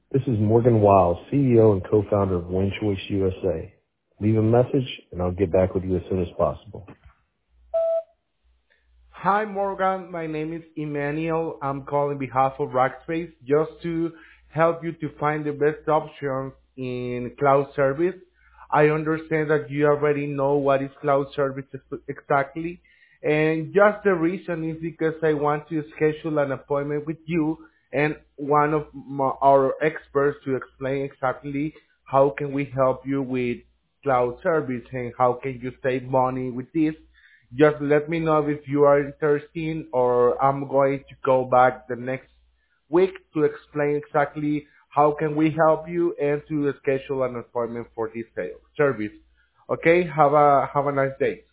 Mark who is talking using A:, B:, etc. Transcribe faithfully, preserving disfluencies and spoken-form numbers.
A: This is Morgan Wiles, C E O and co-founder of Win Choice U S A. Leave a message and I'll get back with you as soon as possible.
B: Hi, Morgan. My name is Emmanuel. I'm calling on behalf of Rackspace just to help you to find the best options in cloud service. I understand that you already know what is cloud service ex- exactly. And just the reason is because I want to schedule an appointment with you and one of my, our experts to explain exactly how can we help you with cloud service and how can you save money with this. Just let me know if you are interested, or I'm going to go back the next week to explain exactly how can we help you and to schedule an appointment for this sale service. Okay, have a have a nice day.